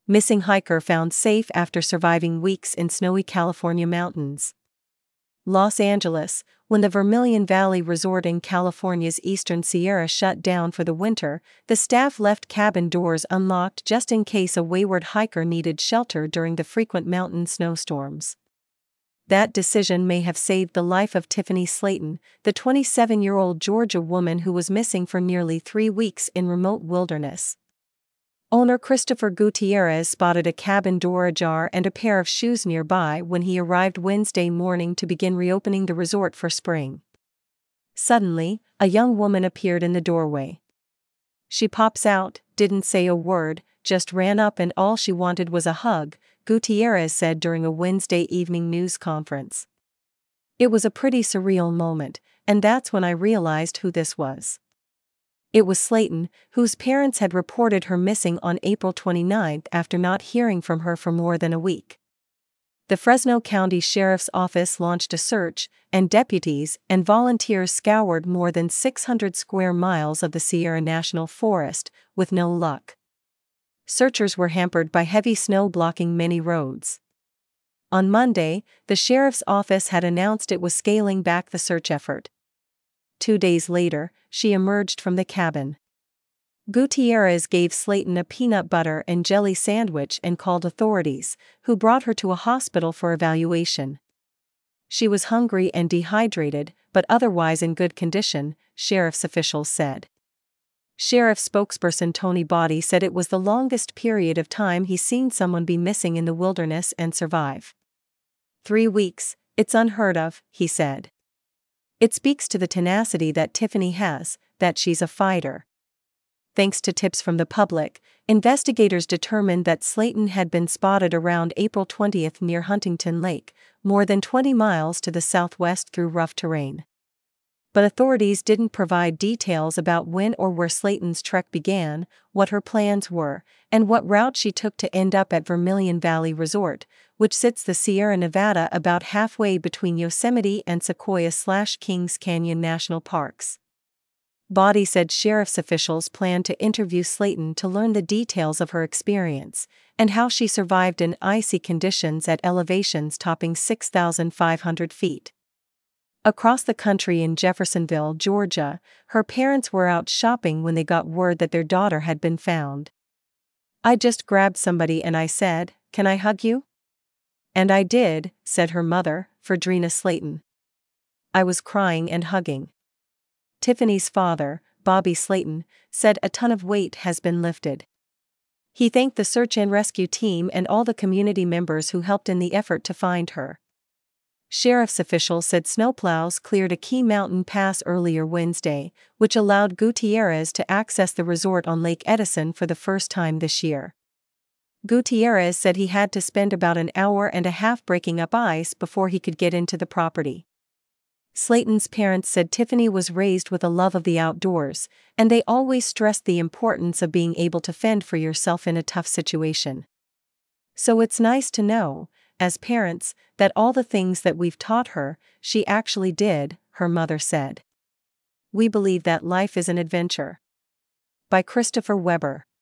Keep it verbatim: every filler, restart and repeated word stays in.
Missing hiker found safe after surviving weeks in snowy California mountains. Los Angeles, when the Vermilion Valley Resort in California's Eastern Sierra shut down for the winter, the staff left cabin doors unlocked just in case a wayward hiker needed shelter during the frequent mountain snowstorms. That decision may have saved the life of Tiffany Slayton, the twenty-seven-year-old Georgia woman who was missing for nearly three weeks in remote wilderness. Owner Christopher Gutierrez spotted a cabin door ajar and a pair of shoes nearby when he arrived Wednesday morning to begin reopening the resort for spring. Suddenly, a young woman appeared in the doorway. She pops out, didn't say a word, just ran up, and all she wanted was a hug, Gutierrez said during a Wednesday evening news conference. It was a pretty surreal moment, and that's when I realized who this was. It was Slayton, whose parents had reported her missing on April twenty-ninth after not hearing from her for more than a week. The Fresno County Sheriff's Office launched a search, and deputies and volunteers scoured more than six hundred square miles of the Sierra National Forest, with no luck. Searchers were hampered by heavy snow blocking many roads. On Monday, the sheriff's office had announced it was scaling back the search effort. Two days later, she emerged from the cabin. Gutierrez gave Slayton a peanut butter and jelly sandwich and called authorities, who brought her to a hospital for evaluation. She was hungry and dehydrated, but otherwise in good condition, sheriff's officials said. Sheriff spokesperson Tony Body said it was the longest period of time he's seen someone be missing in the wilderness and survive. Three weeks, it's unheard of, he said. It speaks to the tenacity that Tiffany has, that she's a fighter. Thanks to tips from the public, investigators determined that Slayton had been spotted around April twentieth near Huntington Lake, more than twenty miles to the southwest through rough terrain. But authorities didn't provide details about when or where Slayton's trek began, what her plans were, and what route she took to end up at Vermilion Valley Resort, which sits the Sierra Nevada about halfway between Yosemite and Sequoia-slash-Kings Canyon National Parks. Body said sheriff's officials plan to interview Slayton to learn the details of her experience, and how she survived in icy conditions at elevations topping six thousand five hundred feet. Across the country in Jeffersonville, Georgia, her parents were out shopping when they got word that their daughter had been found. "I just grabbed somebody and I said, 'Can I hug you?' And I did," said her mother, Fredrina Slayton. "I was crying and hugging." Tiffany's father, Bobby Slayton, said a ton of weight has been lifted. He thanked the search and rescue team and all the community members who helped in the effort to find her. Sheriff's officials said snowplows cleared a key mountain pass earlier Wednesday, which allowed Gutierrez to access the resort on Lake Edison for the first time this year. Gutierrez said he had to spend about an hour and a half breaking up ice before he could get into the property. Slayton's parents said Tiffany was raised with a love of the outdoors, and they always stressed the importance of being able to fend for yourself in a tough situation. "So it's nice to know, as parents, that all the things that we've taught her, she actually did," her mother said. "We believe that life is an adventure." By Christopher Weber.